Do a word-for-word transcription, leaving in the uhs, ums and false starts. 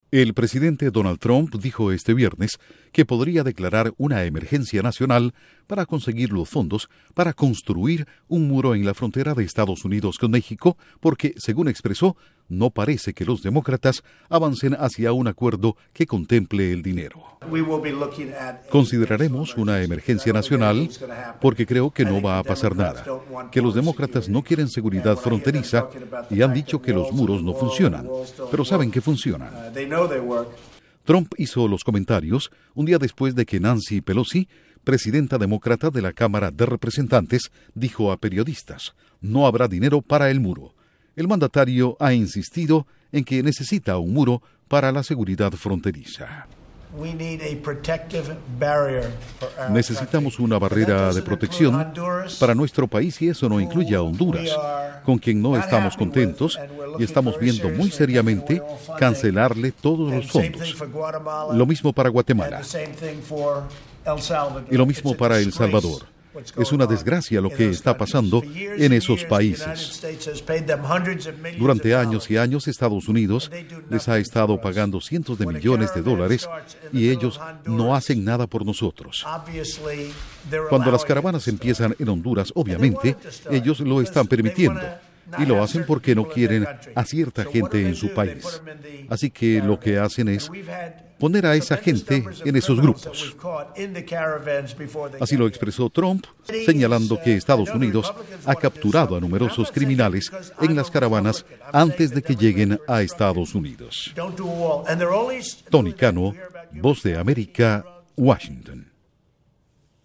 El presidente Donald Trump dijo este viernes que podría declarar una emergencia nacional para conseguir los fondos para construir un muro en la frontera de Estados Unidos con México, porque, según expresó, no parece que los demócratas avancen hacia un acuerdo que contemple el dinero. Consideraremos una emergencia nacional porque creo que no va a pasar nada, que los demócratas no quieren seguridad fronteriza y han dicho que los muros no funcionan, pero saben que funcionan. Trump hizo los comentarios un día después de que Nancy Pelosi, presidenta demócrata de la Cámara de Representantes, dijo a periodistas: no habrá dinero para el muro. El mandatario ha insistido en que necesita un muro para la seguridad fronteriza. Necesitamos una barrera de protección para nuestro país y eso no incluye a Honduras, con quien no estamos contentos y estamos viendo muy seriamente cancelarle todos los fondos. Lo mismo para Guatemala y lo mismo para El Salvador. Es una desgracia lo que está pasando en esos países. Durante años y años Estados Unidos les ha estado pagando cientos de millones de dólares y ellos no hacen nada por nosotros. Cuando las caravanas empiezan en Honduras, obviamente, ellos lo están permitiendo. Y lo hacen porque no quieren a cierta gente en su país. Así que lo que hacen es poner a esa gente en esos grupos. Así lo expresó Trump, señalando que Estados Unidos ha capturado a numerosos criminales en las caravanas antes de que lleguen a Estados Unidos. Tony Cano, Voz de América, Washington.